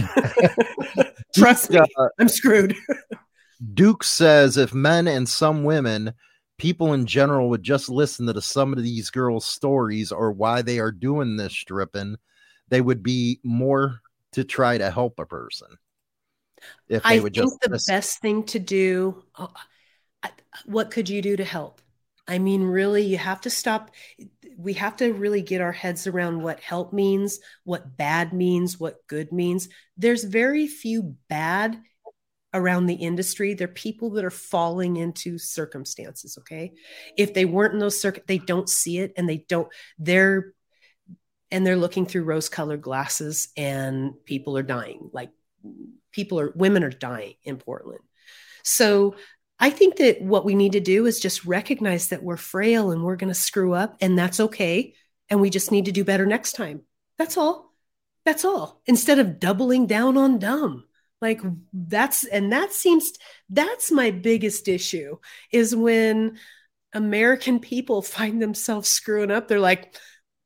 Trust me, I'm screwed. Duke says if men and some women, people in general, would just listen to some of these girls' stories or why they are doing this stripping, they would be more to try to help a person. If they I would think just the listen. Best thing to do, oh, I, what could you do to help? I mean, really, you have to stop. We have to really get our heads around what help means, what bad means, what good means. There's very few bad around the industry. They're people that are falling into circumstances. Okay. If they weren't in those circuit, they don't see it and they don't, they're, and they're looking through rose colored glasses and people are dying. Like people are, women are dying in Portland. So I think that what we need to do is just recognize that we're frail and we're going to screw up and that's okay. And we just need to do better next time. That's all. That's all. Instead of doubling down on dumb. Like that's, and that seems, that's my biggest issue is when American people find themselves screwing up. They're like,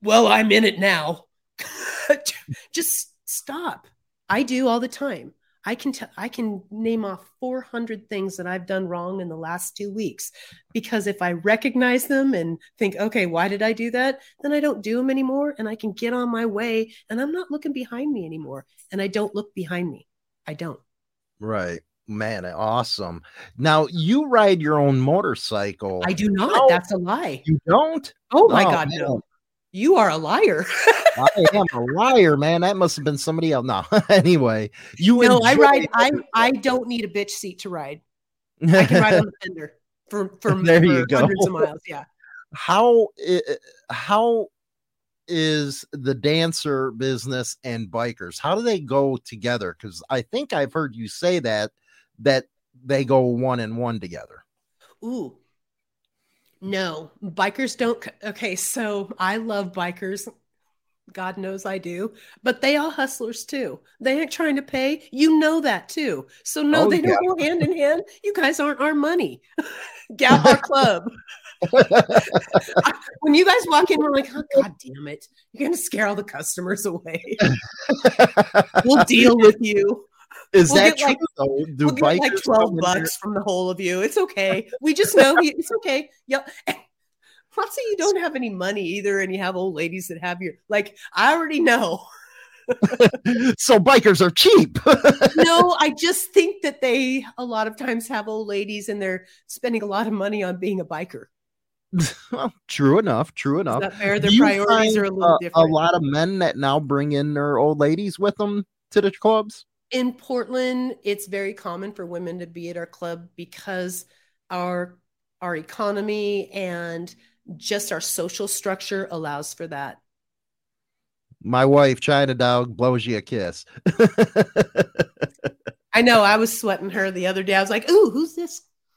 well, I'm in it now. Just stop. I do all the time. I can t- I can name off four hundred things that I've done wrong in the last two weeks because if I recognize them and think, okay, why did I do that? Then I don't do them anymore and I can get on my way and I'm not looking behind me anymore. And I don't look behind me. I don't. Right. Man, awesome. Now you ride your own motorcycle. I do not. How, That's a lie. You don't? Oh my oh, God, man. No. You are a liar. I am a liar, man. That must have been somebody else. No, anyway, you no. I ride. I I don't need a bitch seat to ride. I can ride on the fender for for, there for you go. hundreds of miles. Yeah. How how is the dancer business and bikers? How do they go together? Because I think I've heard you say that that they go one and one together. Ooh. No, bikers don't. Okay, so I love bikers. God knows I do, but they are hustlers too. They ain't trying to pay. You know that too. So no, oh, they don't yeah. go hand in hand. You guys aren't our money. Get our club. When you guys walk in, we're like, oh, God damn it. You're going to scare all the customers away. We'll deal with you. Is we'll that true? Like, though? Do we'll get like twelve bucks from the whole of you. It's okay. We just know he, it's okay. Yep. Let's say you don't have any money either, and you have old ladies that have your like. I already know. So bikers are cheap. No, I just think that they a lot of times have old ladies, and they're spending a lot of money on being a biker. Well, true enough. True enough. Is that fair? Their priorities are a little uh, different. A lot of men that now bring in their old ladies with them to the clubs. In Portland, it's very common for women to be at our club because our our economy and just our social structure allows for that. My wife, China Dog, blows you a kiss. I know. I was sweating her the other day. I was like, "Ooh, who's this?"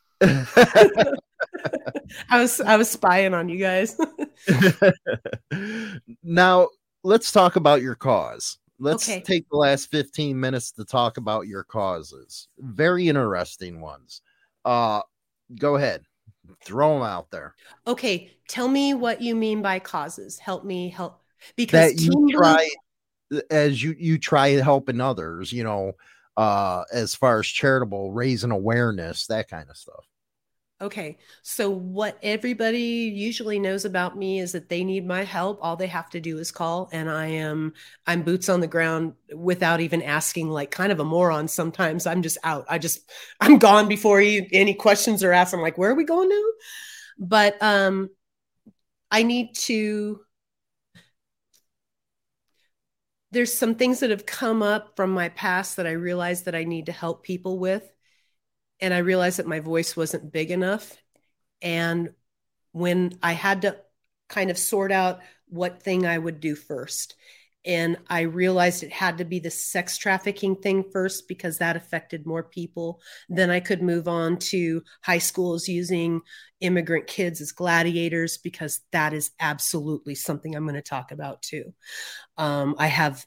I was I was spying on you guys. Now, let's talk about your cause. Let's okay. take the last fifteen minutes to talk about your causes. Very interesting ones. Uh, go ahead. Throw them out there. Okay. Tell me what you mean by causes. Help me help. Because that you try as you, you try helping others, you know, uh, as far as charitable, raising awareness, that kind of stuff. Okay. So what everybody usually knows about me is that they need my help. All they have to do is call, and I am, I'm boots on the ground without even asking, like kind of a moron. Sometimes I'm just out. I just, I'm gone before you, any questions are asked. I'm like, where are we going now? But, um, I need to, there's some things that have come up from my past that I realized that I need to help people with. And I realized that my voice wasn't big enough. And when I had to kind of sort out what thing I would do first, and I realized it had to be the sex trafficking thing first because that affected more people. Then I could move on to high schools using immigrant kids as gladiators because that is absolutely something I'm going to talk about too. Um, I have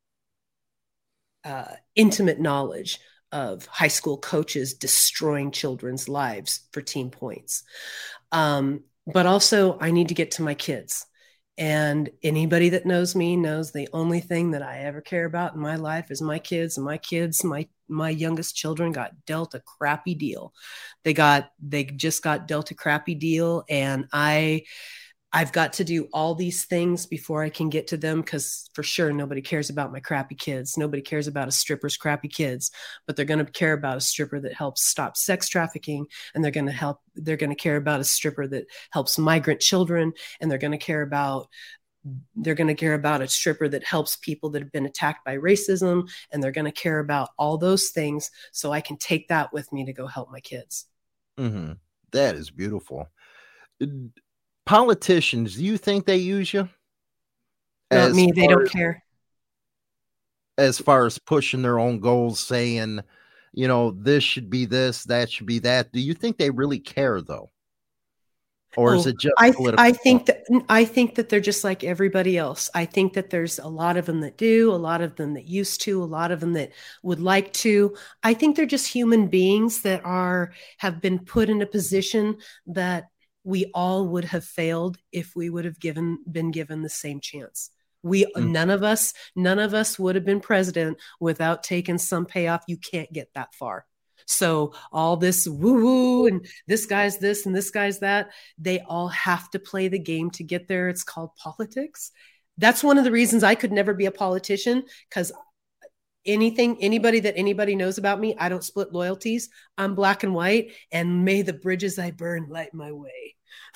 uh, intimate knowledge of high school coaches destroying children's lives for team points. Um, but also I need to get to my kids. And anybody that knows me knows the only thing that I ever care about in my life is my kids. And my kids, my my youngest children got dealt a crappy deal. They got they just got dealt a crappy deal. And I I've got to do all these things before I can get to them because for sure nobody cares about my crappy kids. Nobody cares about a stripper's crappy kids, but they're going to care about a stripper that helps stop sex trafficking, and they're going to help. They're going to care about a stripper that helps migrant children, and they're going to care about. They're going to care about a stripper that helps people that have been attacked by racism, and they're going to care about all those things so I can take that with me to go help my kids. Mm-hmm. That is beautiful. Politicians, do you think they use you? Not as me. They don't as, care. As far as pushing their own goals, saying, you know, this should be this, that should be that. Do you think they really care, though? Or oh, is it just I, political? I think that I think that they're just like everybody else. I think that there's a lot of them that do, a lot of them that used to, a lot of them that would like to. I think they're just human beings that are have been put in a position that we all would have failed if we would have given been given the same chance. We mm. none of us, none of us would have been president without taking some payoff. You can't get that far. So all this woo-woo and this guy's this and this guy's that, they all have to play the game to get there. It's called politics. That's one of the reasons I could never be a politician, because anything, anybody that anybody knows about me, I don't split loyalties. I'm black and white, and may the bridges I burn light my way.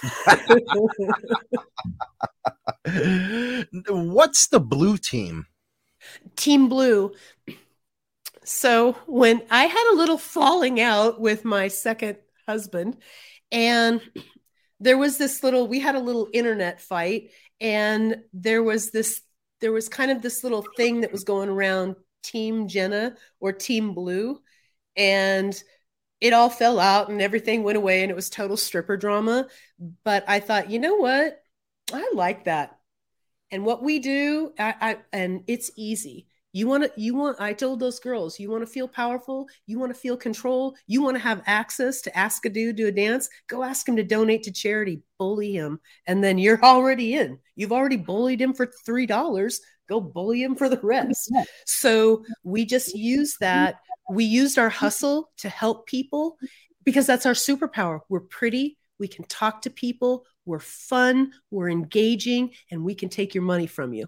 What's the blue team? Team Blue. So when I had a little falling out with my second husband, and there was this little, we had a little internet fight, and there was this, there was kind of this little thing that was going around Team Jenna or Team Blue, and it all fell out and everything went away and it was total stripper drama. But I thought, you know what? I like that. And what we do, I, I and it's easy. You want to, you want, I told those girls, you want to feel powerful, you want to feel control, you want to have access to ask a dude to a dance, go ask him to donate to charity, bully him. And then you're already in. You've already bullied him for three dollars. Go bully him for the rest. So we just use that. We used our hustle to help people because that's our superpower. We're pretty. We can talk to people. We're fun. We're engaging, and we can take your money from you.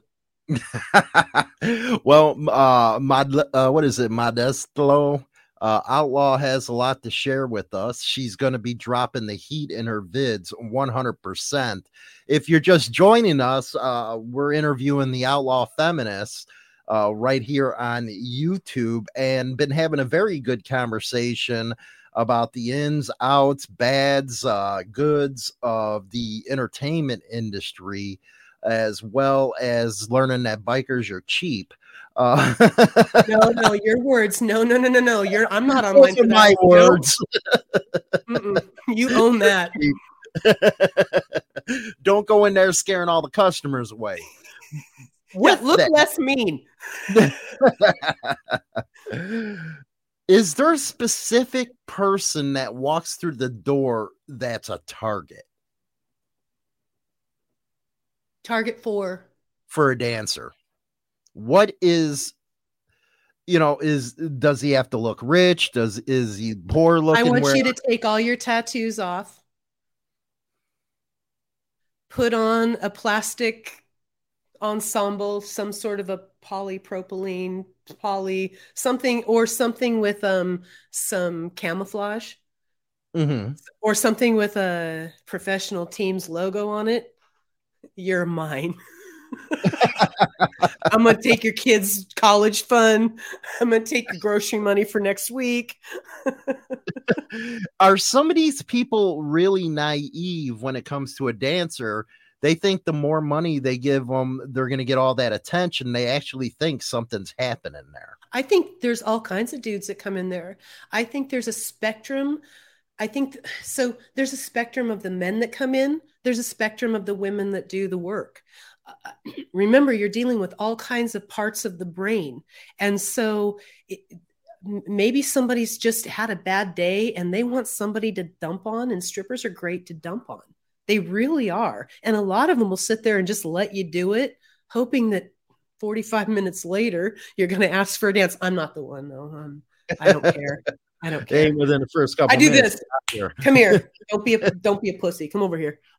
Well, uh, my, uh, what is it? Modesto, uh, Outlaw has a lot to share with us. She's going to be dropping the heat in her vids one hundred percent. If you're just joining us, uh, we're interviewing the Outlaw Feminists uh, right here on YouTube, and been having a very good conversation about the ins, outs, bads, uh, goods of the entertainment industry, as well as learning that bikers are cheap. Uh, no, no, your words. No, no, no, no, no. You're. I'm not online. Those are my that. words. No. You own that. Don't go in there scaring all the customers away. Yeah, look that, less mean. Is there a specific person that walks through the door that's a target? Target for for a dancer. What is, you know, is does he have to look rich? Does is he poor looking? I want where- you to take all your tattoos off. Put on a plastic ensemble, some sort of a polypropylene, poly something, or something with um some camouflage, mm-hmm. or something with a professional team's logo on it. You're mine. I'm going to take your kids' college fund. I'm going to take your grocery money for next week. Are some of these people really naive when it comes to a dancer? They think the more money they give them, they're going to get all that attention. They actually think something's happening there. I think there's all kinds of dudes that come in there. I think there's a spectrum. I think so. There's a spectrum of the men that come in. There's a spectrum of the women that do the work. Uh, remember, you're dealing with all kinds of parts of the brain. And so it, maybe somebody's just had a bad day and they want somebody to dump on, and strippers are great to dump on. They really are. And a lot of them will sit there and just let you do it, hoping that forty-five minutes later, you're going to ask for a dance. I'm not the one, though. Um, I don't care. I don't care. Hey, within the first couple I do minutes, this. Come here. Don't be a don't be a pussy. Come over here.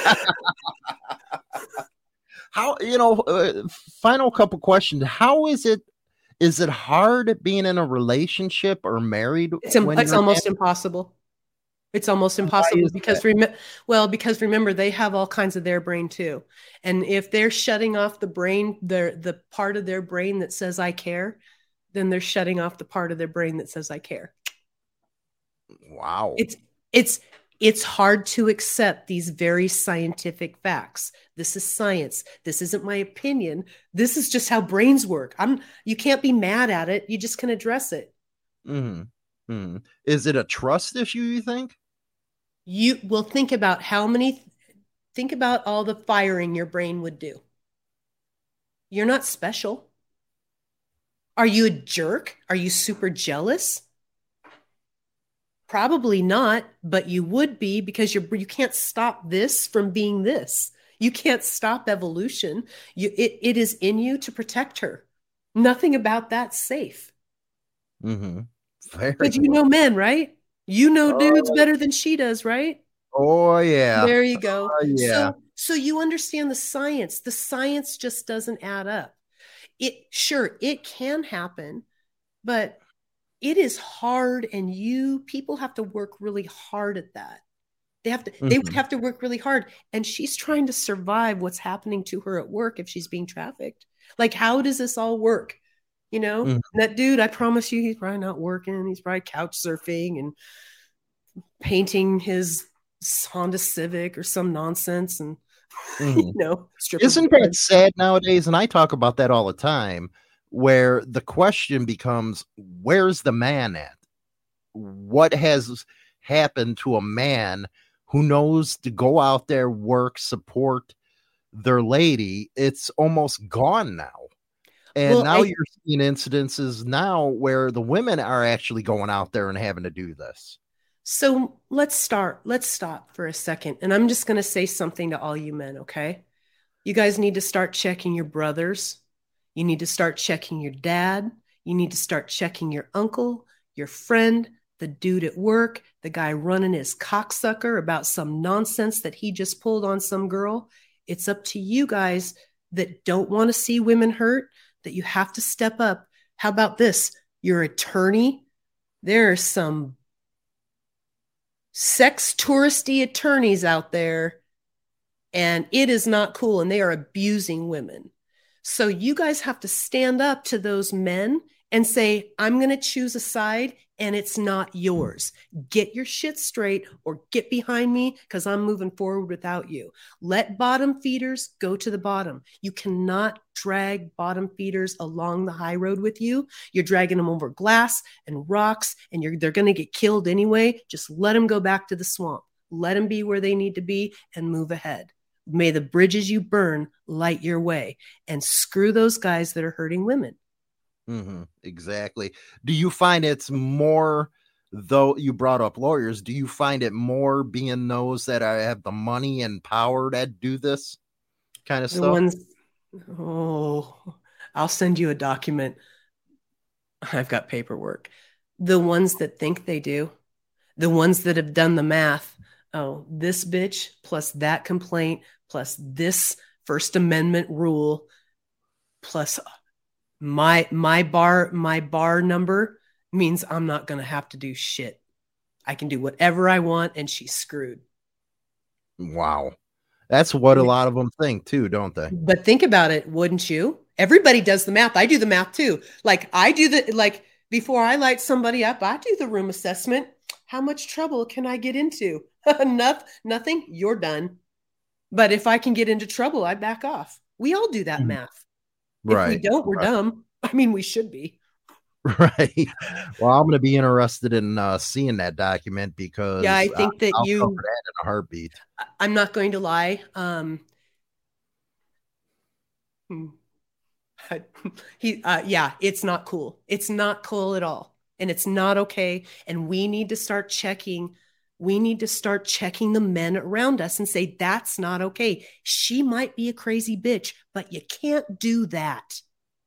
How, you know, uh, final couple questions. How is it? Is it hard being in a relationship or married? It's, Im- it's almost married? impossible. It's almost impossible because rem- well, because remember, they have all kinds of their brain too. And if they're shutting off the brain, their the part of their brain that says I care, then they're shutting off the part of their brain that says I care. Wow. It's it's it's hard to accept these very scientific facts. This is science. This isn't my opinion. This is just how brains work. I'm you can't be mad at it. You just can address it. Mm-hmm. Mm-hmm. Is it a trust issue, you think? You will think about how many think about all the firing your brain would do. You're not special. Are you a jerk? Are you super jealous? Probably not, but you would be, because you're you can't stop this from being this. You can't stop evolution. You it it is in you to protect her. Nothing about that's safe. Mm-hmm. Very Because you well. know men, right? You know dudes Oh, better than she does, right? oh yeah. There you go. Oh yeah. So so you understand the science. The science just doesn't add up. It sure it can happen, but it is hard, and you people have to work really hard at that. They have to they would Mm-hmm. have to work really hard. And she's trying to survive what's happening to her at work if she's being trafficked. Like, how does this all work? You know, Mm-hmm. and that dude, I promise you, he's probably not working. He's probably couch surfing and painting his Honda Civic or some nonsense, and Mm-hmm. you know, stripper. Isn't that sad nowadays? And I talk about that all the time, where the question becomes, where's the man at? What has happened to a man who knows to go out there, work, support their lady? It's almost gone now. And Well, now I you're seeing incidences now where the women are actually going out there and having to do this. so let's start. Let's stop for a second, and I'm just going to say something to all you men. Okay, you guys need to start checking your brothers. You need to start checking your dad. You need to start checking your uncle, your friend, the dude at work, the guy running his cocksucker about some nonsense that he just pulled on some girl. It's up to you guys that don't want to see women hurt, that you have to step up. How about this? Your attorney. There are some sex touristy attorneys out there, and it is not cool, and they are abusing women. So you guys have to stand up to those men and say, I'm going to choose a side, and it's not yours. Get your shit straight, or get behind me, because I'm moving forward without you. Let bottom feeders go to the bottom. You cannot drag bottom feeders along the high road with you. You're dragging them over glass and rocks, and you're, they're going to get killed anyway. Just let them go back to the swamp. Let them be where they need to be and move ahead. May the bridges you burn light your way, and screw those guys that are hurting women. Mm-hmm, exactly. Do you find it's more, though you brought up lawyers, do you find it more being those that are, have the money and power that do this kind of The stuff? ones, oh, I'll send you a document. I've got paperwork. The ones that think they do, the ones that have done the math. Oh, this bitch plus that complaint plus this First Amendment rule plus my my bar my bar number means I'm not going to have to do shit. I can do whatever I want, and she's screwed. Wow. That's what a lot of them think too, don't they? But think about it, wouldn't you? Everybody does the math. I do the math too. Like I do the like before I light somebody up, I do the room assessment. How much trouble can I get into? Enough, nothing, you're done. But if I can get into trouble, I back off. We all do that Mhm. math. Right. If we don't, we're right. dumb. I mean, we should be. Right. Well, I'm going to be interested in uh, seeing that document, because Yeah, I think that I'll you, cover that in a heartbeat. I'm not going to lie. Um, he, uh, yeah, it's not cool. It's not cool at all. And it's not okay. And we need to start checking. We need to start checking the men around us and say, that's not okay. She might be a crazy bitch, but you can't do that.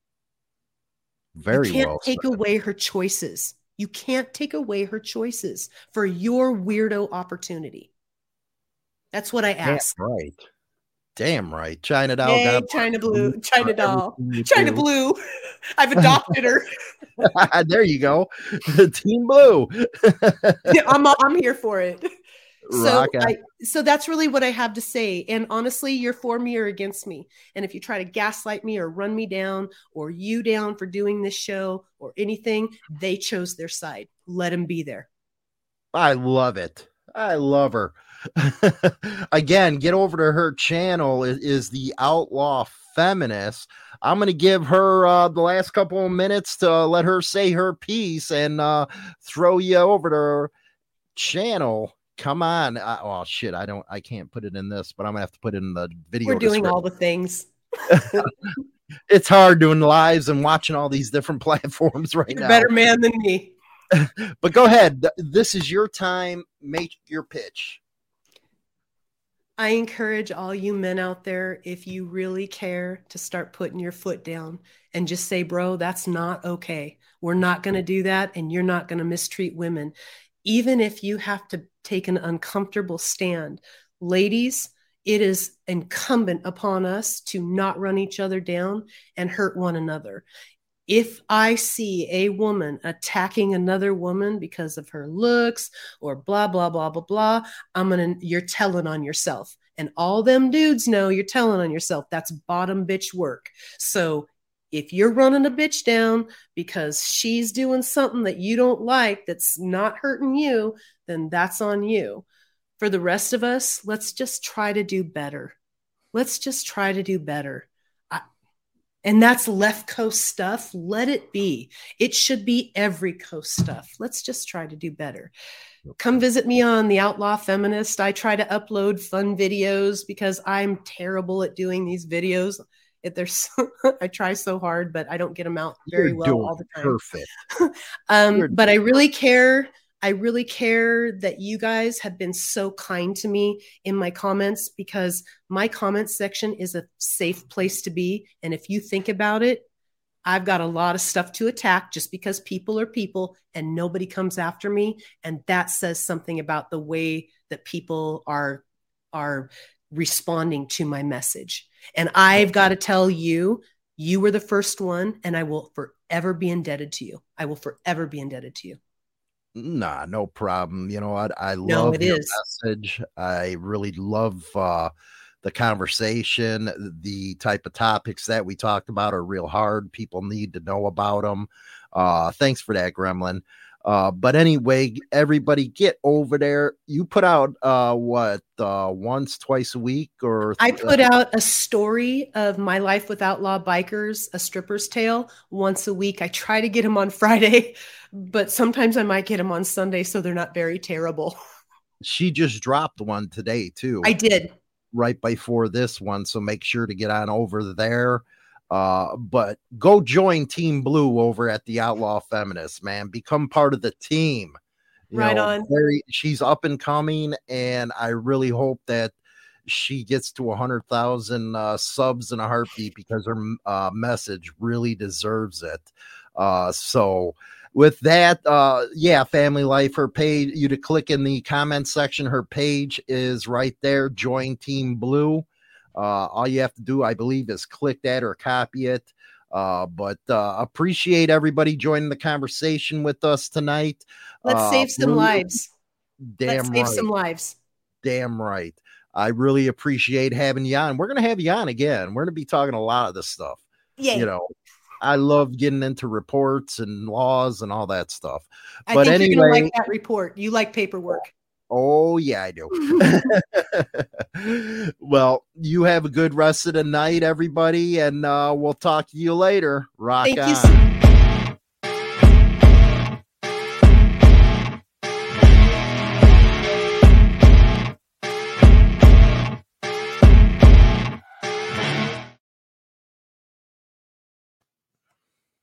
Very you can't well take said. away her choices. You can't take away her choices for your weirdo opportunity. That's what I ask. Damn right. Damn right. China doll. Yay, God China bless blue, you. China Uh, doll, everything you China do. blue. I've adopted her. There you go. Team Blue. Yeah, I'm I'm here for it. So Rock out. I so that's really what I have to say. And honestly, you're for me or against me. And if you try to gaslight me or run me down or you down for doing this show or anything, they chose their side. Let them be there. I love it. I love her. Again, get over to her channel. Is, is the Outlaw Feminist. I'm going to give her uh, the last couple of minutes to uh, let her say her piece and uh, throw you over to her channel. Come on. I, oh, shit. I don't, I can't put it in this, but I'm going to have to put it in the video. We're doing all the things. It's hard doing lives and watching all these different platforms right You're now. a better man than me. But go ahead. This is your time. Make your pitch. I encourage all you men out there, if you really care, to start putting your foot down and just say, bro, that's not okay. We're not going to do that, and you're not going to mistreat women. Even if you have to take an uncomfortable stand. Ladies, it is incumbent upon us to not run each other down and hurt one another. If I see a woman attacking another woman because of her looks or blah, blah, blah, blah, blah, I'm going to, you're telling on yourself. And all them dudes know you're telling on yourself. That's bottom bitch work. So if you're running a bitch down because she's doing something that you don't like, that's not hurting you, then that's on you. For the rest of us, let's just try to do better. Let's just try to do better. And that's left coast stuff. Let it be. It should be every coast stuff. Let's just try to do better. Come visit me on The Outlaw Feminist. I try to upload fun videos because I'm terrible at doing these videos. If there's, I try so hard, but I don't get them out very You're well all the time. Perfect. um, but I really care. I really care that you guys have been so kind to me in my comments, because my comment section is a safe place to be. And if you think about it, I've got a lot of stuff to attack just because people are people and nobody comes after me. And that says something about the way that people are, are responding to my message. And I've got to tell you, you were the first one, and I will forever be indebted to you. I will forever be indebted to you. Nah, no problem. You know what? I, I no, love it your is. message. I really love uh, the conversation. The type of topics that we talked about are real hard. People need to know about them. Uh, thanks for that, Gremlin. Uh, but anyway, everybody get over there. You put out uh, what, uh, once, twice a week? Or I put out a story of my life with outlaw bikers, A Stripper's Tale, once a week. I try to get them on Friday, but sometimes I might get them on Sunday, so they're not very terrible. She just dropped one today, too. I did. Right before this one, so make sure to get on over there. Uh, but go join Team Blue over at the Outlaw Feminist, man. Become part of the team. You right know, on. Very, she's up and coming, and I really hope that she gets to one hundred thousand uh, subs in a heartbeat, because her uh, message really deserves it. Uh, so with that, uh, yeah, Family Life, her page, you to click in the comment section. Her page is right there. Join Team Blue. Uh, all you have to do, I believe, is click that or copy it. Uh, but uh, appreciate everybody joining the conversation with us tonight. Let's uh, save some really, lives. Damn Let's right. save some lives. Damn right. I really appreciate having you on. We're going to have you on again. We're going to be talking a lot of this stuff. Yeah. You know, I love getting into reports and laws and all that stuff. I but think anyway, you're going to like that report. You like paperwork. Oh, yeah, I do. Well, you have a good rest of the night, everybody, and uh, we'll talk to you later. Rock Thank on. you so